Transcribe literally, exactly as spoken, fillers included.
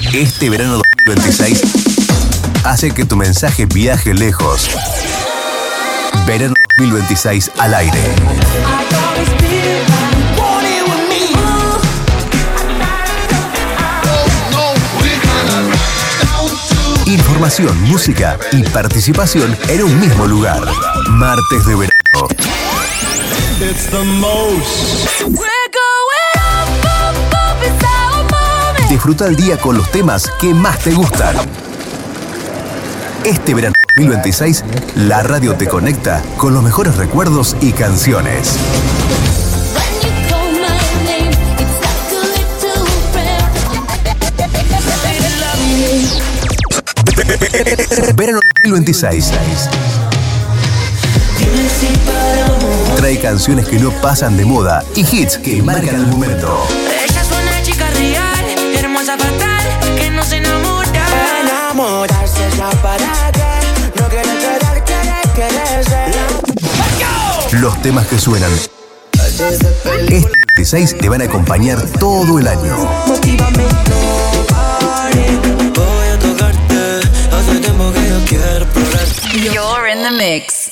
Este verano dos mil veintiséis hace que tu mensaje viaje lejos. Verano dos mil veintiséis al aire. Información, música y participación en un mismo lugar. Martes de verano. Disfruta el día con los temas que más te gustan. Este verano dos mil veintiséis, la radio te conecta con los mejores recuerdos y canciones. Verano dos mil veintiséis trae canciones que no pasan de moda y hits que marcan el momento. Ella es una chica real, hermosa fatal, que no se enamora. Enamorarse es la palabra, no quiere querer, quiere quererse. Los temas que suenan este veintiséis te van a acompañar todo el año. Motívame, no pare, voy a tocarte, hace tiempo que yo quiero probar. You're in the mix.